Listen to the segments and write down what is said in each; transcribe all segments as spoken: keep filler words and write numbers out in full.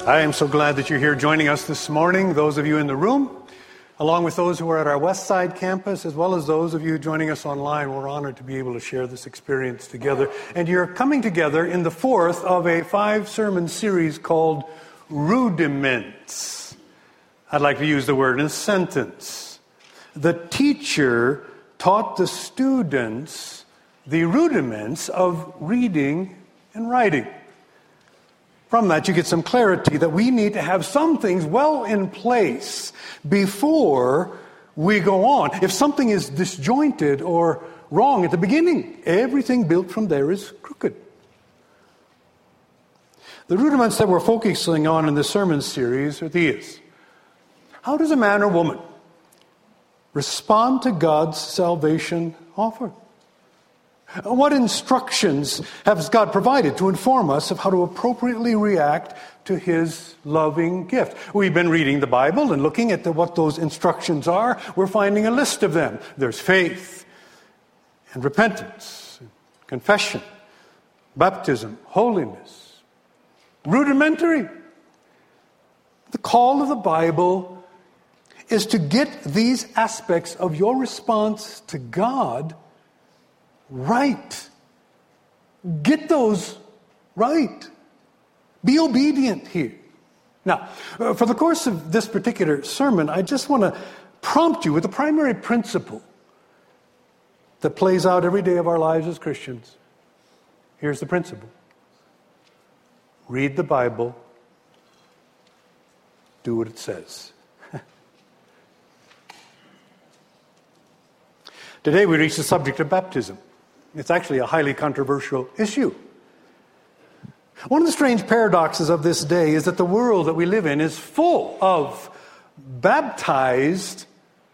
I am so glad that you're here joining us this morning, those of you in the room, along with those who are at our West Side campus, as well as those of you joining us online. We're honored to be able to share this experience together. And you're coming together in the fourth of a five-sermon series called Rudiments. I'd like to use the word in a sentence. The teacher taught the students the rudiments of reading and writing. From that, you get some clarity that we need to have some things well in place before we go on. If something is disjointed or wrong at the beginning, everything built from there is crooked. The rudiments that we're focusing on in this sermon series are these. How does a man or woman respond to God's salvation offer? What instructions has God provided to inform us of how to appropriately react to His loving gift? We've been reading the Bible and looking at the, what those instructions are. We're finding a list of them. There's faith and repentance, confession, baptism, holiness. Rudimentary. The call of the Bible is to get these aspects of your response to God right. Get those right. Be obedient here. Now, for the course of this particular sermon, I just want to prompt you with the primary principle that plays out every day of our lives as Christians. Here's the principle. Read the Bible. Do what it says. Today we reach the subject of baptism. It's actually a highly controversial issue. One of the strange paradoxes of this day is that the world that we live in is full of baptized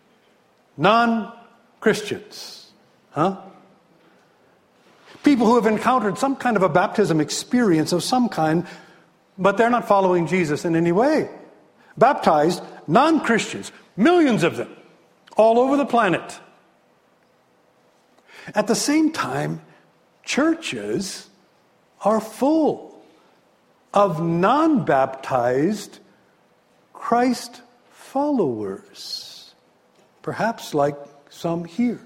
non-Christians. Huh? People who have encountered some kind of a baptism experience of some kind, but they're not following Jesus in any way. Baptized non-Christians, millions of them, all over the planet. At the same time, churches are full of non-baptized Christ followers, perhaps like some here.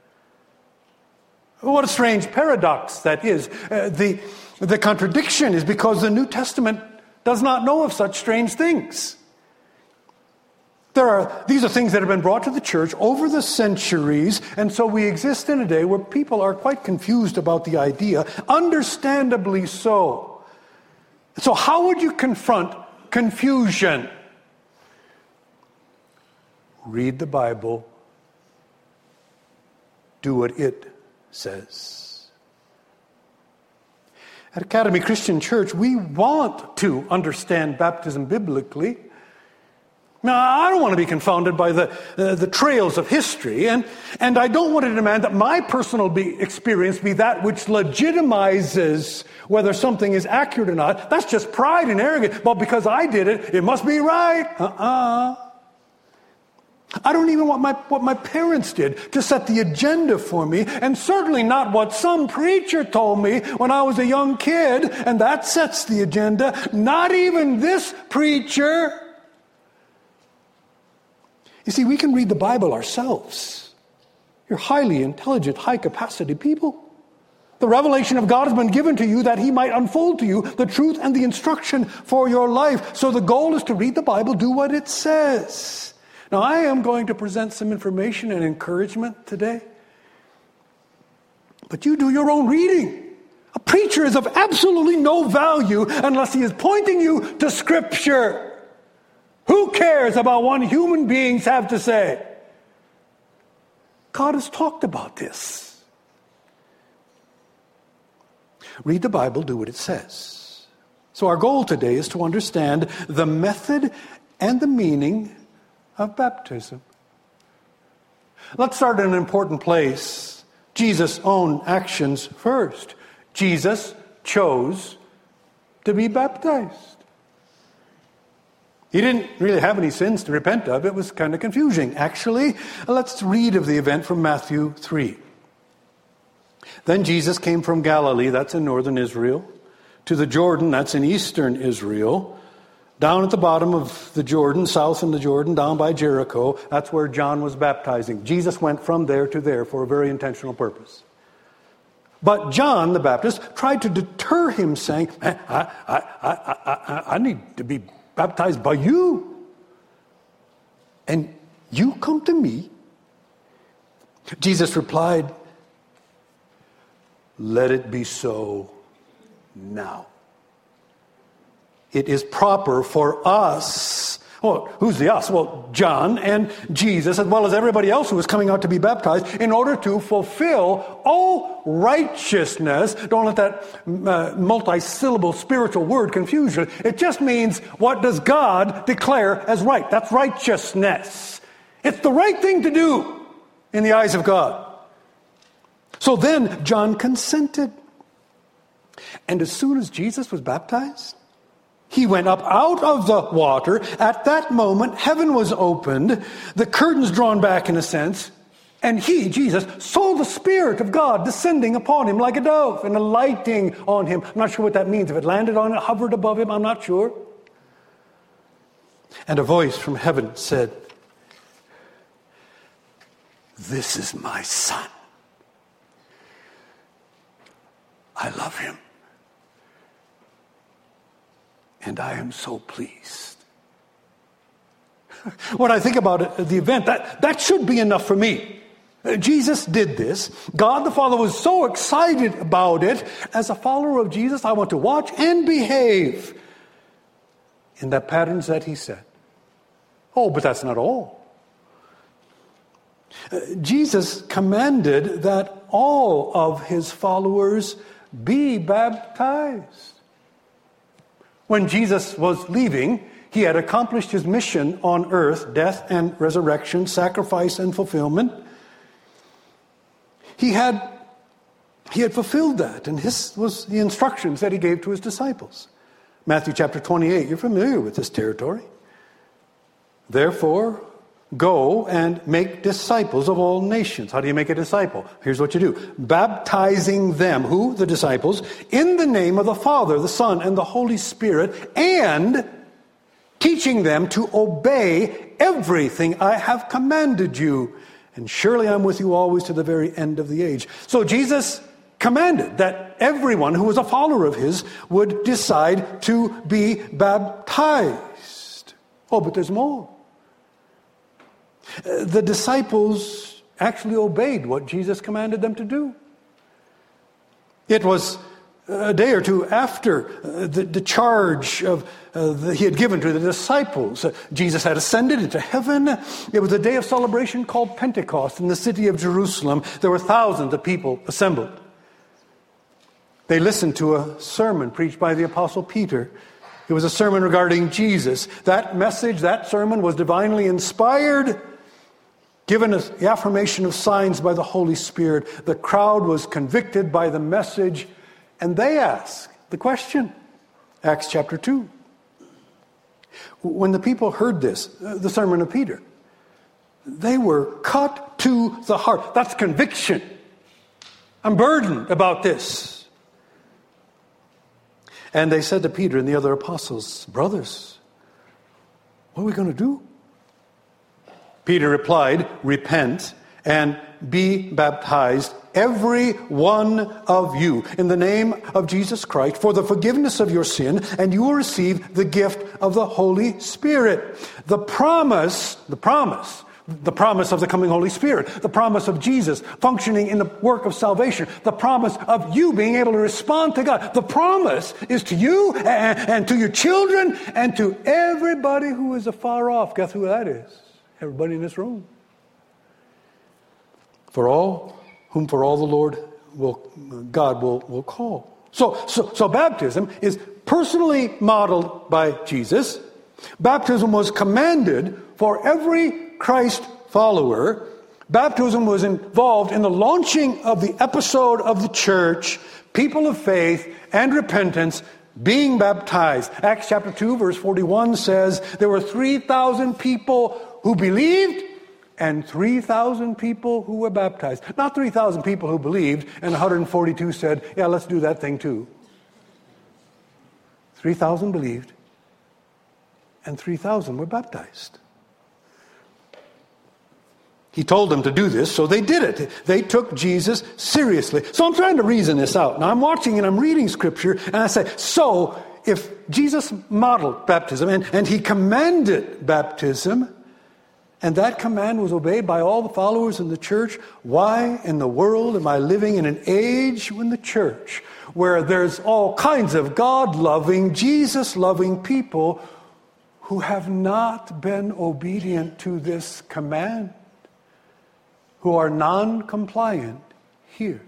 What a strange paradox that is. Uh, the, the contradiction is because the New Testament does not know of such strange things. There are, these are things that have been brought to the church over the centuries, and so we exist in a day where people are quite confused about the idea, understandably so. So how would you confront confusion? Read the Bible. Do what it says. At Academy Christian Church, we want to understand baptism biblically. Now, I don't want to be confounded by the uh, the trails of history, and, and I don't want to demand that my personal be, experience be that which legitimizes whether something is accurate or not. That's just pride and arrogance. Well, because I did it, it must be right. Uh-uh. I don't even want my what my parents did to set the agenda for me, and certainly not what some preacher told me when I was a young kid, and that sets the agenda. Not even this preacher. You see, we can read the Bible ourselves. You're highly intelligent, high-capacity people. The revelation of God has been given to you that He might unfold to you the truth and the instruction for your life. So the goal is to read the Bible, do what it says. Now, I am going to present some information and encouragement today. But you do your own reading. A preacher is of absolutely no value unless he is pointing you to Scripture. Who cares about what human beings have to say? God has talked about this. Read the Bible, do what it says. So our goal today is to understand the method and the meaning of baptism. Let's start in an important place. Jesus' own actions first. Jesus chose to be baptized. He didn't really have any sins to repent of. It was kind of confusing. Actually, let's read of the event from Matthew three. Then Jesus came from Galilee, that's in northern Israel, to the Jordan, that's in eastern Israel, Down at the bottom of the Jordan, south in the Jordan, down by Jericho, that's where John was baptizing. Jesus went from there to there for a very intentional purpose. But John the Baptist tried to deter him, saying, I, I, I, I, I, I need to be baptized by you. And you come to me? Jesus replied, let it be so now. It is proper for us. Well, who's the us? Well, John and Jesus, as well as everybody else who was coming out to be baptized, in order to fulfill all righteousness. Don't let that uh, multi-syllable spiritual word confuse you. It just means, what does God declare as right? That's righteousness. It's the right thing to do in the eyes of God. So then John consented. And as soon as Jesus was baptized, he went up out of the water. At that moment, heaven was opened, the curtains drawn back in a sense, and he, Jesus, saw the Spirit of God descending upon him like a dove and alighting on him. I'm not sure what that means. If it landed on it, hovered above him, I'm not sure. And a voice from heaven said, this is my Son. I love him. And I am so pleased. When I think about it, the event, that, that should be enough for me. Jesus did this. God the Father was so excited about it. As a follower of Jesus, I want to watch and behave in the patterns that he set. Oh, but that's not all. Uh, Jesus commanded that all of his followers be baptized. When Jesus was leaving, he had accomplished his mission on earth, death and resurrection, sacrifice and fulfillment. He had, he had fulfilled that, and this was the instructions that he gave to his disciples. Matthew chapter twenty-eight, you're familiar with this territory. Therefore, go and make disciples of all nations. How do you make a disciple? Here's what you do. Baptizing them, who? The disciples, in the name of the Father, the Son, and the Holy Spirit, and teaching them to obey everything I have commanded you. And surely I'm with you always to the very end of the age. So Jesus commanded that everyone who was a follower of his would decide to be baptized. Oh, but there's more. The disciples actually obeyed what Jesus commanded them to do. It was a day or two after uh, the, the charge of uh, the, he had given to the disciples. Uh, Jesus had ascended into heaven. It was a day of celebration called Pentecost in the city of Jerusalem. There were thousands of people assembled. They listened to a sermon preached by the Apostle Peter. It was a sermon regarding Jesus. That message, that sermon was divinely inspired, given as the affirmation of signs by the Holy Spirit. The crowd was convicted by the message, and they asked the question. Acts chapter two. When the people heard this, the sermon of Peter, they were cut to the heart. That's conviction. I'm burdened about this. And they said to Peter and the other apostles, brothers, what are we going to do? Peter replied, repent and be baptized, every one of you, in the name of Jesus Christ, for the forgiveness of your sin, and you will receive the gift of the Holy Spirit. The promise, the promise, the promise of the coming Holy Spirit, the promise of Jesus functioning in the work of salvation, the promise of you being able to respond to God. The promise is to you and, and to your children and to everybody who is afar off. Guess who that is? Everybody in this room. For all whom for all the Lord will, God will, will call. So, so, so baptism is personally modeled by Jesus. Baptism was commanded for every Christ follower. Baptism was involved in the launching of the episode of the church, people of faith and repentance being baptized. Acts chapter two verse forty-one says there were three thousand people who believed and three thousand people who were baptized. Not three thousand people who believed and one hundred forty-two said, yeah, let's do that thing too. three thousand believed and three thousand were baptized. He told them to do this, so they did it. They took Jesus seriously. So I'm trying to reason this out. Now I'm watching and I'm reading Scripture, and I say, so if Jesus modeled baptism and, and he commanded baptism, and that command was obeyed by all the followers in the church, why in the world am I living in an age in the church where there's all kinds of God-loving, Jesus-loving people who have not been obedient to this command, who are non-compliant here?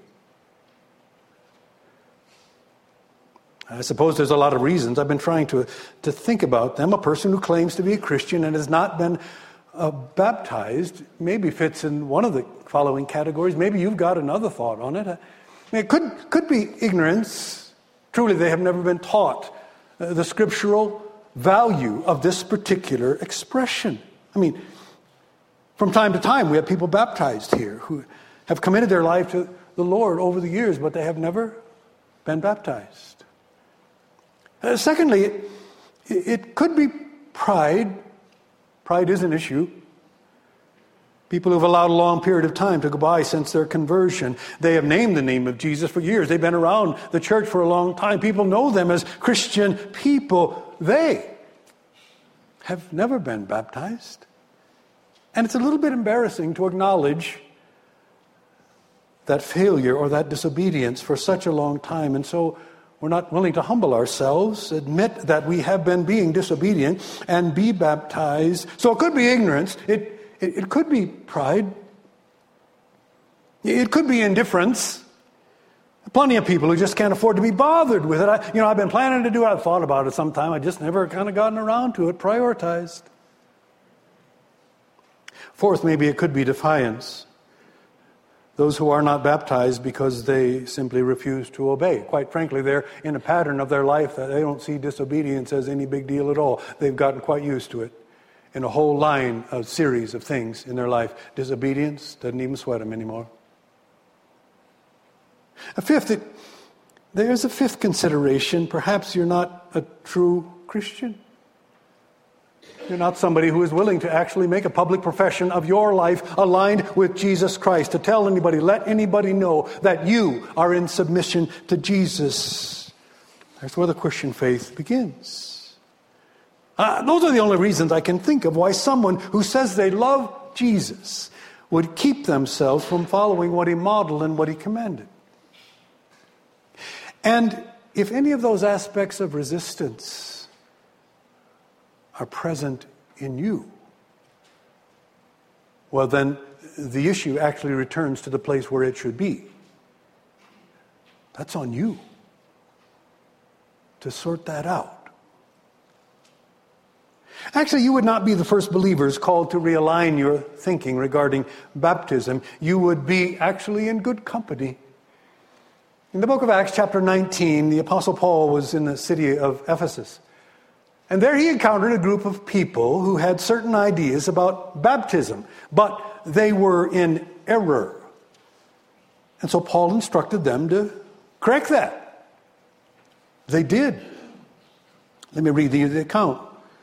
I suppose there's a lot of reasons. I've been trying to, to think about them. A person who claims to be a Christian and has not been uh, baptized maybe fits in one of the following categories. Maybe you've got another thought on it. I mean, it could, could be ignorance. Truly, they have never been taught uh, the scriptural value of this particular expression. I mean, from time to time, we have people baptized here who have committed their life to the Lord over the years, but they have never been baptized. Uh, secondly, it, it could be pride. Pride is an issue. People who have allowed a long period of time to go by since their conversion. They have named the name of Jesus for years. They've been around the church for a long time. People know them as Christian people. They have never been baptized. And it's a little bit embarrassing to acknowledge that failure or that disobedience for such a long time. And so we're not willing to humble ourselves, admit that we have been being disobedient, and be baptized. So it could be ignorance. It, it, it could be pride. It could be indifference. Plenty of people who just can't afford to be bothered with it. I, you know, I've been planning to do it. I've thought about it sometime. I just never kind of gotten around to it, prioritized. Fourth, maybe it could be defiance. Those who are not baptized because they simply refuse to obey. Quite frankly, they're in a pattern of their life that they don't see disobedience as any big deal at all. They've gotten quite used to it in a whole line, a series of things in their life. Disobedience doesn't even sweat them anymore. A fifth, it, there's a fifth consideration. Perhaps you're not a true Christian. You're not somebody who is willing to actually make a public profession of your life aligned with Jesus Christ, to tell anybody, let anybody know that you are in submission to Jesus. That's where the Christian faith begins. Uh, those are the only reasons I can think of why someone who says they love Jesus would keep themselves from following what he modeled and what he commanded. And if any of those aspects of resistance are present in you, well, then the issue actually returns to the place where it should be. That's on you to sort that out. Actually, you would not be the first believers called to realign your thinking regarding baptism. You would be actually in good company. In the book of Acts, chapter nineteen, the Apostle Paul was in the city of Ephesus. And there he encountered a group of people who had certain ideas about baptism, but they were in error. And so Paul instructed them to correct that. They did. Let me read the, the account.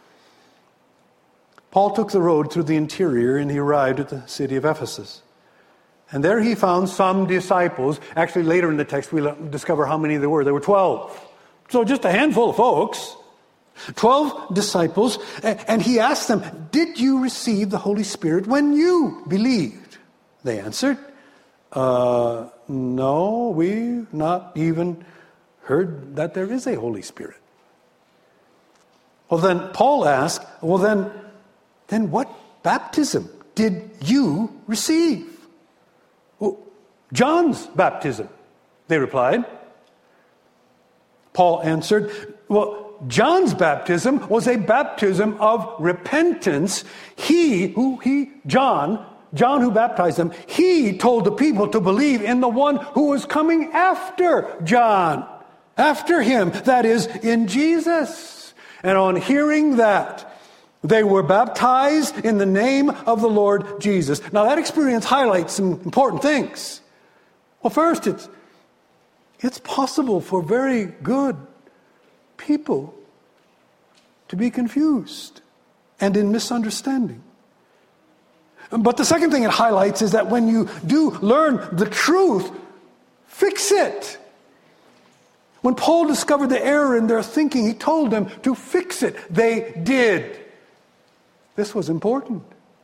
Paul took the road through the interior and he arrived at the city of Ephesus. And there he found some disciples. Actually, later in the text, we'll discover how many there were. There were twelve. So just a handful of folks. Twelve disciples. And he asked them, did you receive the Holy Spirit when you believed? They answered, uh, no, we've not even heard that there is a Holy Spirit. Well, then Paul asked, well, then, then what baptism did you receive? Well, John's baptism, they replied. Paul answered, well, John's baptism was a baptism of repentance. He, who he, John, John who baptized them, he told the people to believe in the one who was coming after John, after him, that is, in Jesus. And on hearing that, they were baptized in the name of the Lord Jesus. Now that experience highlights some important things. Well, first, it's, it's possible for very good people to be confused. and in misunderstanding. But the second thing it highlights is that when you do learn the truth, fix it. When Paul discovered the error in their thinking, he told them to fix it. They did. This was important.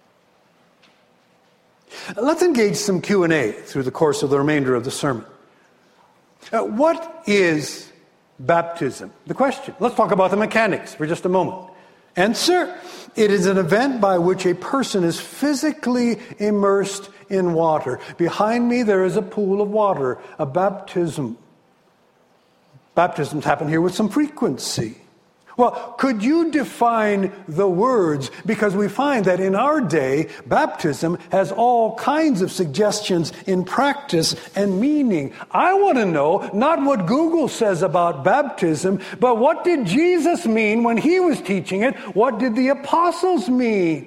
Let's engage some Q and A through the course of the remainder of the sermon. Uh, what is baptism? The question. Let's talk about the mechanics for just a moment. Answer. It is an event by which a person is physically immersed in water. Behind me there is a pool of water, a baptism. Baptisms happen here with some frequency. Well, could you define the words? Because we find that in our day, baptism has all kinds of suggestions in practice and meaning. I want to know not what Google says about baptism, but what did Jesus mean when he was teaching it? What did the apostles mean?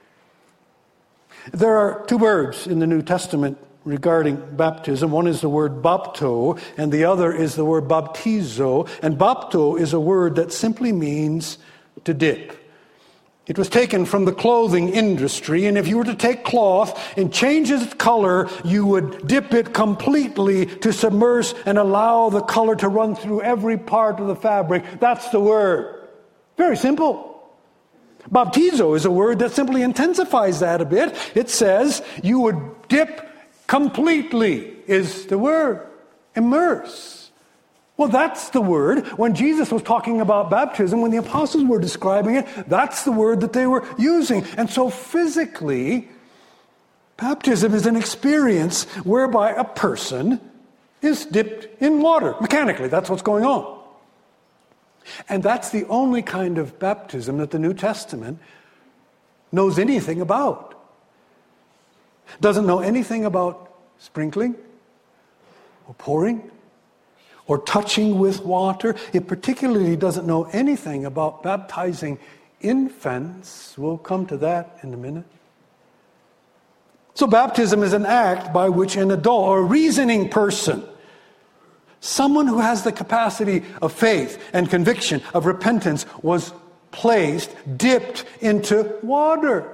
There are two words in the New Testament regarding baptism. One is the word bapto, and the other is the word baptizo. And bapto is a word that simply means to dip. It was taken from the clothing industry, and if you were to take cloth and change its color, you would dip it completely to submerge and allow the color to run through every part of the fabric. That's the word. Very simple. Baptizo is a word that simply intensifies that a bit. It says you would dip completely is the word. Immerse. Well, that's the word. When Jesus was talking about baptism, when the apostles were describing it, that's the word that they were using. And so physically, baptism is an experience whereby a person is dipped in water. Mechanically, that's what's going on. And that's the only kind of baptism that the New Testament knows anything about. Doesn't know anything about sprinkling or pouring or touching with water. It particularly doesn't know anything about baptizing infants. We'll come to that in a minute. So baptism is an act by which an adult or a reasoning person, someone who has the capacity of faith and conviction, of repentance, was placed, dipped into water.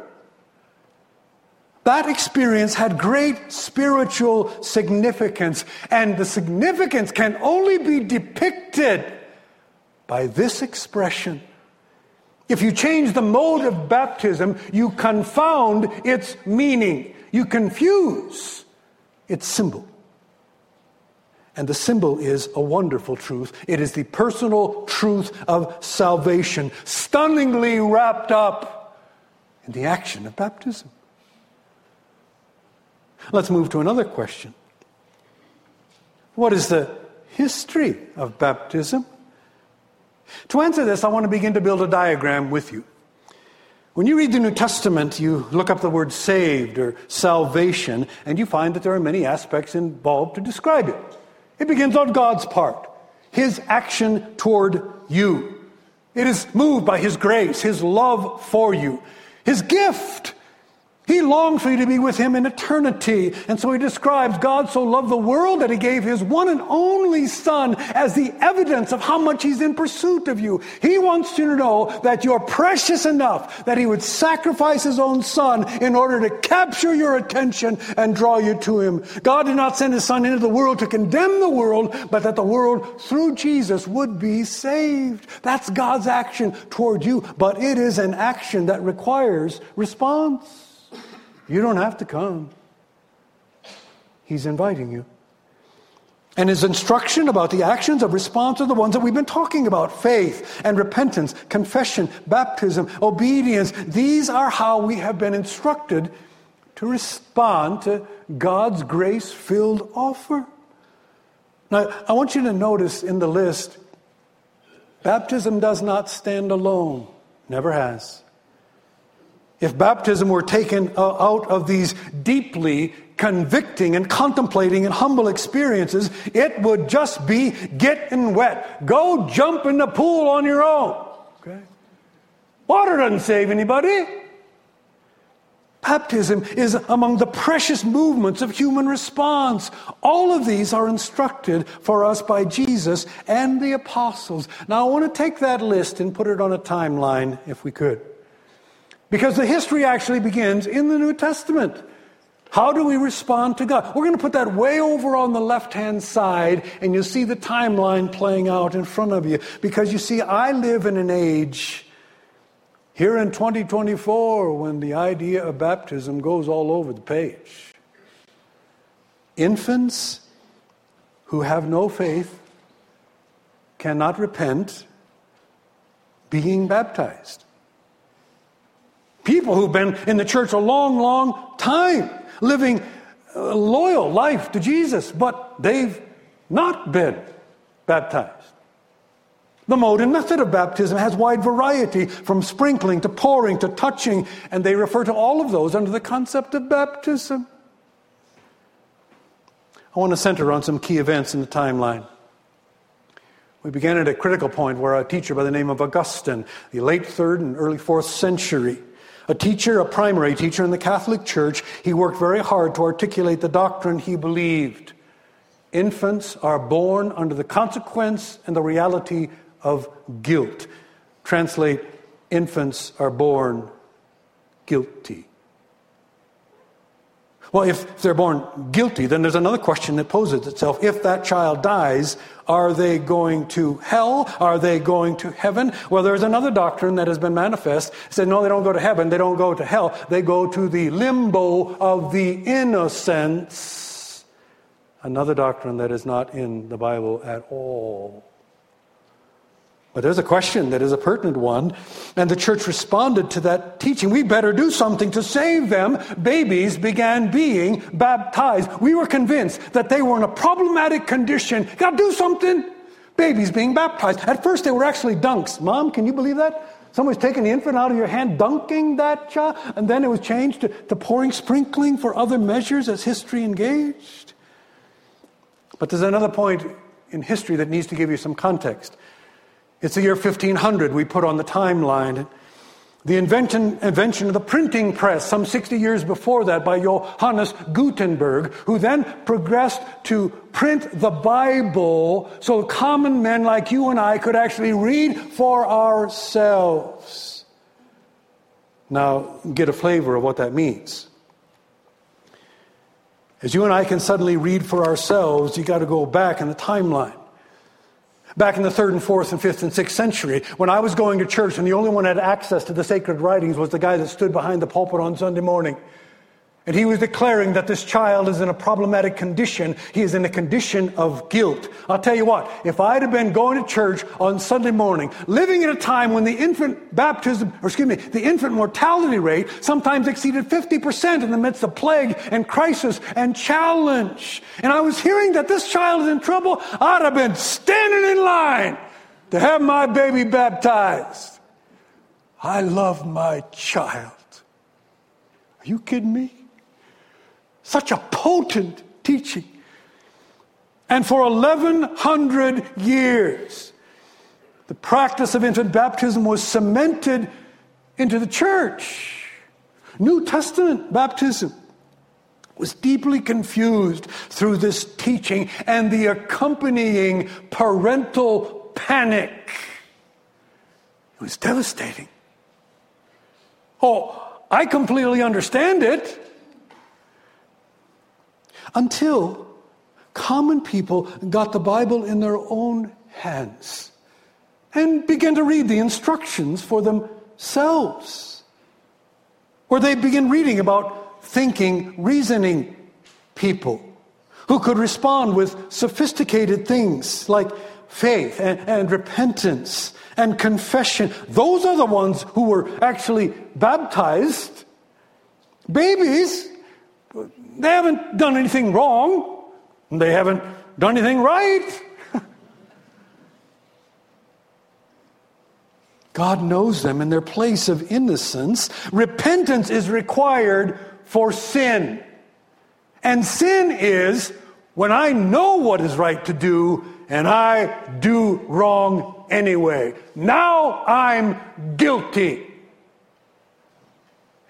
That experience had great spiritual significance, and the significance can only be depicted by this expression. If you change the mode of baptism, you confound its meaning. You confuse its symbol. And the symbol is a wonderful truth. It is the personal truth of salvation, stunningly wrapped up in the action of baptism. Let's move to another question. What is the history of baptism? To answer this, I want to begin to build a diagram with you. When you read the New Testament, you look up the word saved or salvation, and you find that there are many aspects involved to describe it. It begins on God's part, His action toward you. It is moved by His grace, His love for you, His gift. He longs for you to be with Him in eternity. And so He describes God so loved the world that He gave His one and only Son as the evidence of how much He's in pursuit of you. He wants you to know that you're precious enough that He would sacrifice His own Son in order to capture your attention and draw you to Him. God did not send His Son into the world to condemn the world, but that the world through Jesus would be saved. That's God's action toward you, but it is an action that requires response. You don't have to come. He's inviting you. And His instruction about the actions of response are the ones that we've been talking about. Faith and repentance, confession, baptism, obedience. These are how we have been instructed to respond to God's grace-filled offer. Now, I want you to notice in the list, baptism does not stand alone. Never has. If baptism were taken out of these deeply convicting and contemplating and humble experiences, it would just be getting wet. Go jump in the pool on your own. Okay? Water doesn't save anybody. Baptism is among the precious movements of human response. All of these are instructed for us by Jesus and the apostles. Now I want to take that list and put it on a timeline, if we could. Because the history actually begins in the New Testament. How do we respond to God? We're going to put that way over on the left-hand side, and you'll see the timeline playing out in front of you. Because you see, I live in an age here in twenty twenty-four when the idea of baptism goes all over the page. Infants who have no faith cannot repent being baptized. People who've been in the church a long, long time, living a loyal life to Jesus, but they've not been baptized. The mode and method of baptism has wide variety, from sprinkling to pouring to touching, and they refer to all of those under the concept of baptism. I want to center on some key events in the timeline. We began at a critical point where a teacher by the name of Augustine, the late third and early fourth century, a teacher, a primary teacher in the Catholic Church, he worked very hard to articulate the doctrine he believed. Infants are born under the consequence and the reality of guilt. Translate, infants are born guilty. Well, if they're born guilty, then there's another question that poses itself. If that child dies, are they going to hell? Are they going to heaven? Well, there's another doctrine that has been manifest. It said, no, they don't go to heaven. They don't go to hell. They go to the limbo of the innocents. Another doctrine that is not in the Bible at all. But there's a question that is a pertinent one, and the church responded to that teaching. We better do something to save them. Babies began being baptized. We were convinced that they were in a problematic condition. Got to do something. Babies being baptized. At first they were actually dunks. Mom, can you believe that? Someone's taking the infant out of your hand, dunking that child, and then it was changed to, to pouring, sprinkling for other measures as history engaged. But there's another point in history that needs to give you some context. It's the year fifteen hundred we put on the timeline. The invention, invention of the printing press some sixty years before that by Johannes Gutenberg, who then progressed to print the Bible so common men like you and I could actually read for ourselves. Now, get a flavor of what that means. As you and I can suddenly read for ourselves, you got to go back in the timeline. Back in the third and fourth and fifth and sixth century, when I was going to church and the only one who had access to the sacred writings was the guy that stood behind the pulpit on Sunday morning. And he was declaring that this child is in a problematic condition. He is in a condition of guilt. I'll tell you what, if I'd have been going to church on Sunday morning, living at a time when the infant baptism, or excuse me, the infant mortality rate sometimes exceeded fifty percent in the midst of plague and crisis and challenge, and I was hearing that this child is in trouble, I'd have been standing in line to have my baby baptized. I love my child. Are you kidding me? Such a potent teaching. And for eleven hundred years, the practice of infant baptism was cemented into the church. New Testament baptism was deeply confused through this teaching and the accompanying parental panic. It was devastating. Oh, I completely understand it. Until common people got the Bible in their own hands and began to read the instructions for themselves, where they begin reading about thinking, reasoning people who could respond with sophisticated things like faith and, and repentance and confession. Those are the ones who were actually baptized. Babies, they haven't done anything wrong. They haven't done anything right. God knows them in their place of innocence. Repentance is required for sin. And sin is when I know what is right to do and I do wrong anyway. Now I'm guilty.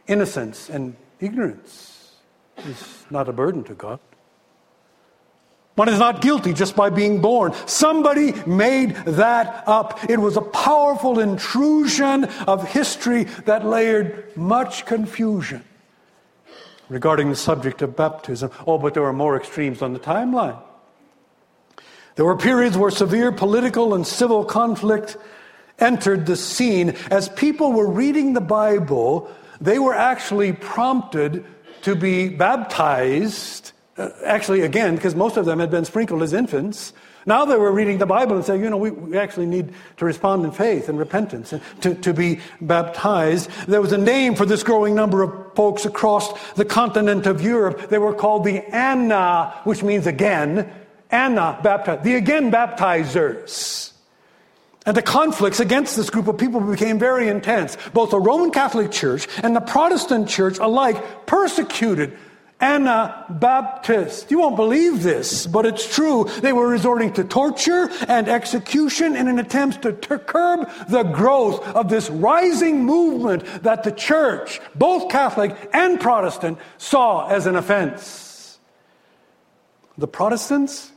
Innocence and ignorance is not a burden to God. One is not guilty just by being born. Somebody made that up. It was a powerful intrusion of history that layered much confusion regarding the subject of baptism. Oh, but there were more extremes on the timeline. There were periods where severe political and civil conflict entered the scene. As people were reading the Bible, they were actually prompted to be baptized. Uh, actually, again, because most of them had been sprinkled as infants. Now they were reading the Bible and saying, you know, we, we actually need to respond in faith and repentance and to, to be baptized. There was a name for this growing number of folks across the continent of Europe. They were called the Anna, which means again. Anna baptized, the again baptizers. And the conflicts against this group of people became very intense. Both the Roman Catholic Church and the Protestant Church alike persecuted Anabaptists. You won't believe this, but it's true. They were resorting to torture and execution in an attempt to, to curb the growth of this rising movement that the church, both Catholic and Protestant, saw as an offense. The Protestants?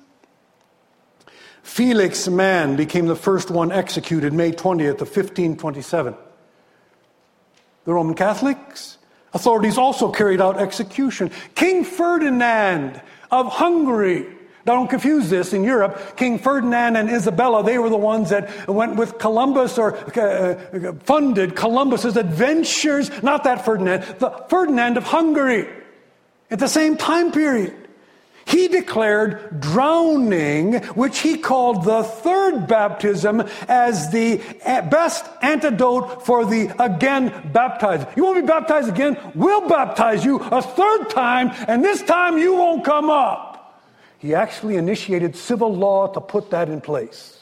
Felix Mann became the first one executed May twentieth of fifteen twenty-seven. The Roman Catholics? Authorities also carried out execution. King Ferdinand of Hungary. Now don't confuse this. In Europe, King Ferdinand and Isabella, they were the ones that went with Columbus or uh, funded Columbus's adventures. Not that Ferdinand, the Ferdinand of Hungary. At the same time period. He declared drowning, which he called the third baptism, as the best antidote for the again baptized. You want to be baptized again? We'll baptize you a third time, and this time you won't come up. He actually initiated civil law to put that in place.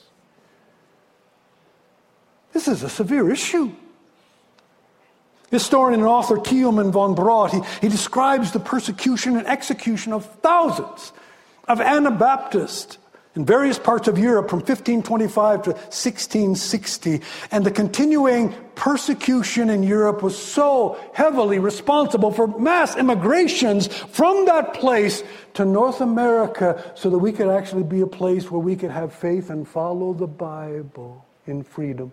This is a severe issue. Historian and author Thielman von Braut, he, he describes the persecution and execution of thousands of Anabaptists in various parts of Europe from fifteen twenty-five to sixteen sixty. And the continuing persecution in Europe was so heavily responsible for mass immigrations from that place to North America so that we could actually be a place where we could have faith and follow the Bible in freedom.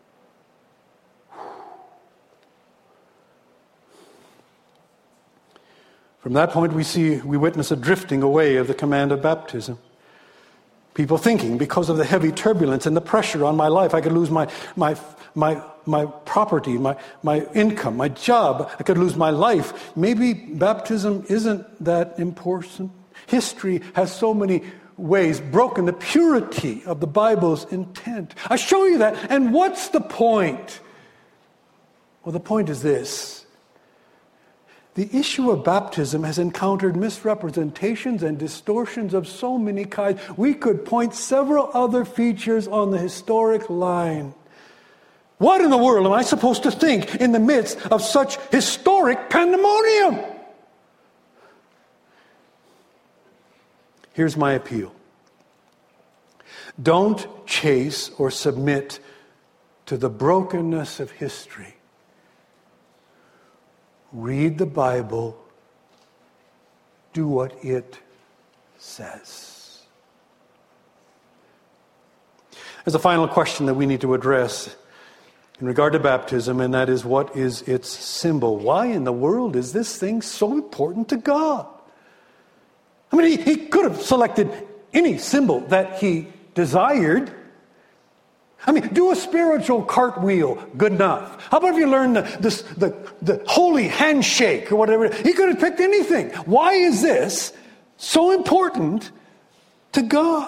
From that point, we see, we witness a drifting away of the command of baptism. People thinking, because of the heavy turbulence and the pressure on my life, I could lose my my my my property, my my income, my job. I could lose my life. Maybe baptism isn't that important. History has so many ways broken the purity of the Bible's intent. I show you that. And what's the point? Well, the point is this. The issue of baptism has encountered misrepresentations and distortions of so many kinds. We could point several other features on the historic line. What in the world am I supposed to think in the midst of such historic pandemonium? Here's my appeal. Don't chase or submit to the brokenness of history. Read the Bible. Do what it says. There's a final question that we need to address in regard to baptism, and that is, what is its symbol? Why in the world is this thing so important to God? I mean, he, he could have selected any symbol that he desired. I mean, do a spiritual cartwheel, good enough. How about if you learn the, this, the, the holy handshake or whatever? He could have picked anything. Why is this so important to God?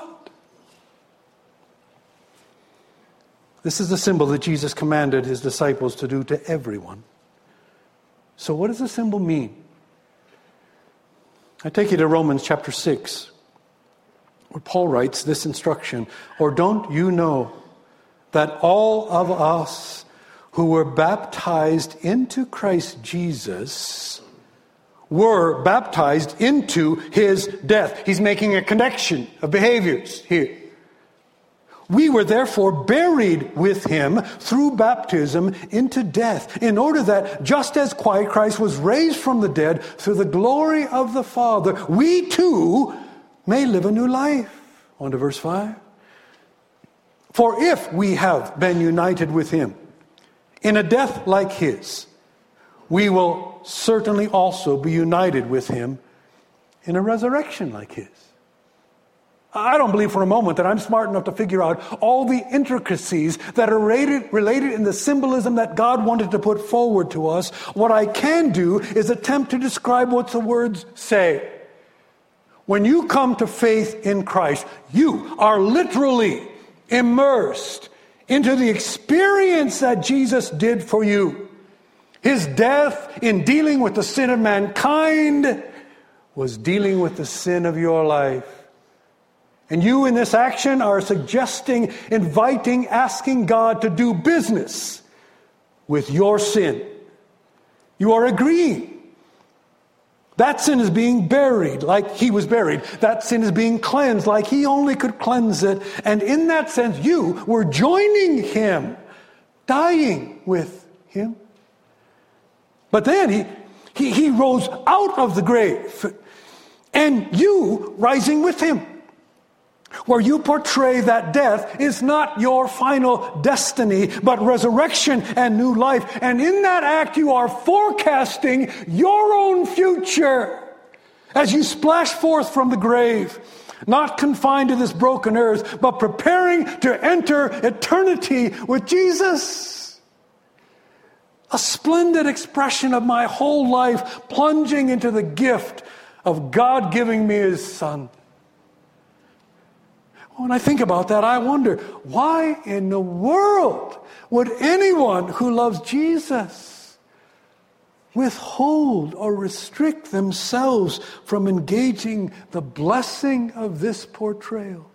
This is the symbol that Jesus commanded his disciples to do to everyone. So what does the symbol mean? I take you to Romans chapter six, where Paul writes this instruction, or don't you know that all of us who were baptized into Christ Jesus were baptized into his death. He's making a connection of behaviors here. We were therefore buried with him through baptism into death, in order that just as Christ was raised from the dead through the glory of the Father, we too may live a new life. On to verse five. For if we have been united with him in a death like his, we will certainly also be united with him in a resurrection like his. I don't believe for a moment that I'm smart enough to figure out all the intricacies that are related, related in the symbolism that God wanted to put forward to us. What I can do is attempt to describe what the words say. When you come to faith in Christ, you are literally immersed into the experience that Jesus did for you. His death in dealing with the sin of mankind was dealing with the sin of your life. And you in this action are suggesting, inviting, asking God to do business with your sin. You are agreeing. That sin is being buried like he was buried. That sin is being cleansed like he only could cleanse it. And in that sense, you were joining him, dying with him. But then he, he, he rose out of the grave, and you rising with him. Where you portray that death is not your final destiny, but resurrection and new life. And in that act, you are forecasting your own future as you splash forth from the grave, not confined to this broken earth, but preparing to enter eternity with Jesus. A splendid expression of my whole life, plunging into the gift of God giving me his Son. When I think about that, I wonder, why in the world would anyone who loves Jesus withhold or restrict themselves from engaging the blessing of this portrayal?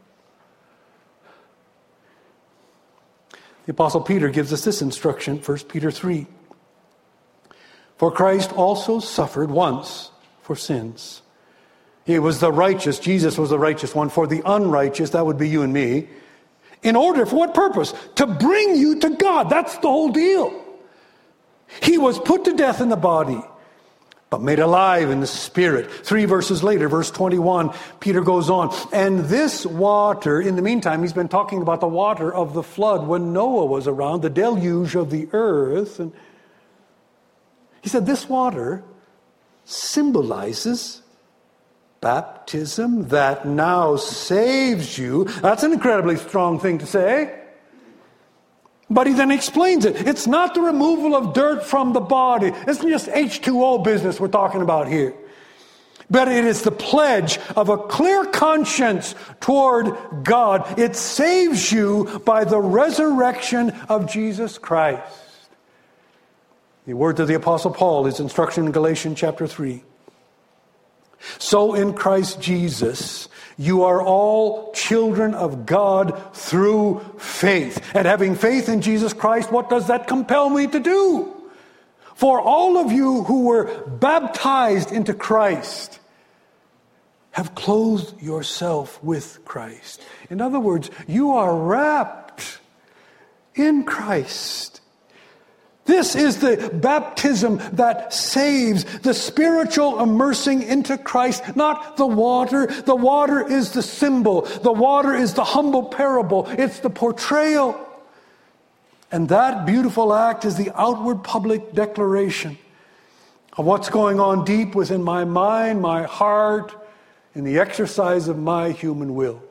The Apostle Peter gives us this instruction, First Peter three. For Christ also suffered once for sins. He was the righteous, Jesus was the righteous one, for the unrighteous, that would be you and me. In order, for what purpose? To bring you to God. That's the whole deal. He was put to death in the body, but made alive in the spirit. Three verses later, verse twenty-one, Peter goes on. And this water, in the meantime, he's been talking about the water of the flood when Noah was around, the deluge of the earth. And he said this water symbolizes baptism that now saves you. That's an incredibly strong thing to say. But he then explains it. It's not the removal of dirt from the body. It's just H two O business we're talking about here. But it is the pledge of a clear conscience toward God. It saves you by the resurrection of Jesus Christ. The words of the Apostle Paul, his instruction in Galatians chapter three. So in Christ Jesus, you are all children of God through faith. And having faith in Jesus Christ, what does that compel me to do? For all of you who were baptized into Christ have clothed yourself with Christ. In other words, you are wrapped in Christ. This is the baptism that saves, the spiritual immersing into Christ, not the water. The water is the symbol. The water is the humble parable. It's the portrayal. And that beautiful act is the outward public declaration of what's going on deep within my mind, my heart, in the exercise of my human will.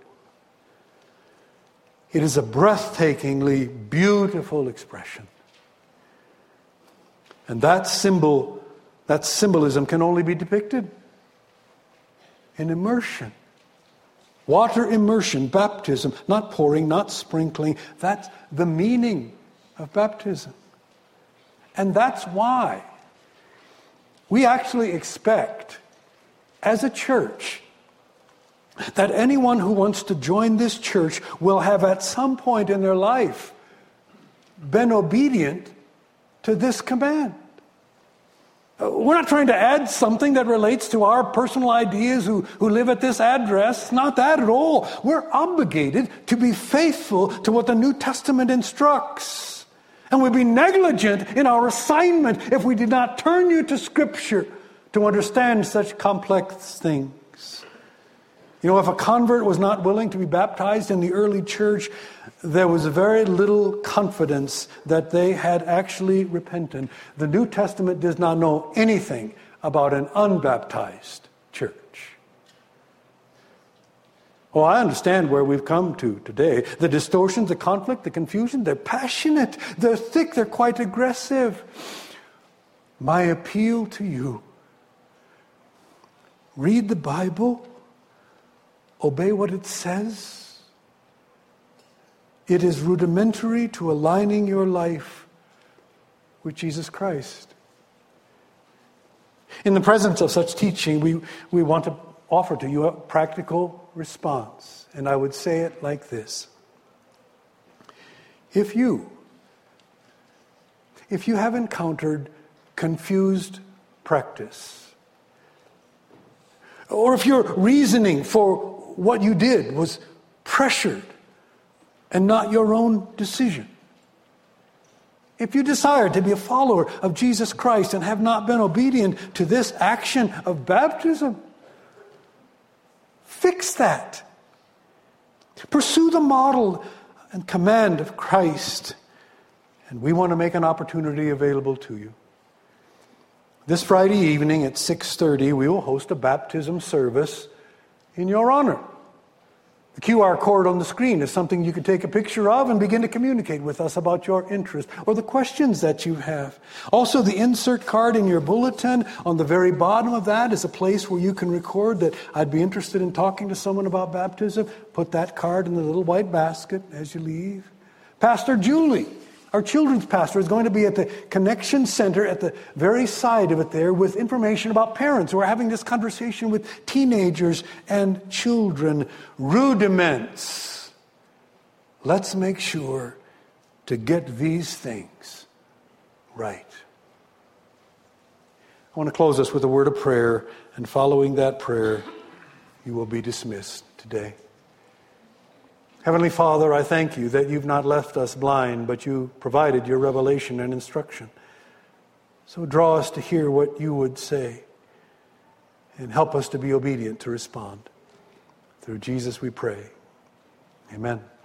It is a breathtakingly beautiful expression. And that symbol, that symbolism can only be depicted in immersion. Water immersion, baptism, not pouring, not sprinkling. That's the meaning of baptism. And that's why we actually expect, as a church, that anyone who wants to join this church will have at some point in their life been obedient to this command. We're not trying to add something that relates to our personal ideas who, who live at this address. It's not that at all. We're obligated to be faithful to what the New Testament instructs. And we'd be negligent in our assignment if we did not turn you to Scripture to understand such complex things. You know, if a convert was not willing to be baptized in the early church, there was very little confidence that they had actually repented. The New Testament does not know anything about an unbaptized church. Well, I understand where we've come to today. The distortions, the conflict, the confusion, they're passionate, they're thick, they're quite aggressive. My appeal to you, read the Bible, obey what it says. It is rudimentary to aligning your life with Jesus Christ. In the presence of such teaching, we, we want to offer to you a practical response. And I would say it like this. If you, if you have encountered confused practice, or if your reasoning for what you did was pressured and not your own decision, if you desire to be a follower of Jesus Christ and have not been obedient to this action of baptism, fix that. Pursue the model and command of Christ. And we want to make an opportunity available to you. This Friday evening at six thirty, we will host a baptism service in your honor. The Q R code on the screen is something you can take a picture of and begin to communicate with us about your interest or the questions that you have. Also, the insert card in your bulletin, on the very bottom of that is a place where you can record that I'd be interested in talking to someone about baptism. Put that card in the little white basket as you leave. Pastor Julie, our children's pastor, is going to be at the Connection Center at the very side of it there with information about parents who are having this conversation with teenagers and children. Rudiments. Let's make sure to get these things right. I want to close us with a word of prayer, and following that prayer, you will be dismissed today. Heavenly Father, I thank you that you've not left us blind, but you provided your revelation and instruction. So draw us to hear what you would say and help us to be obedient to respond. Through Jesus we pray. Amen.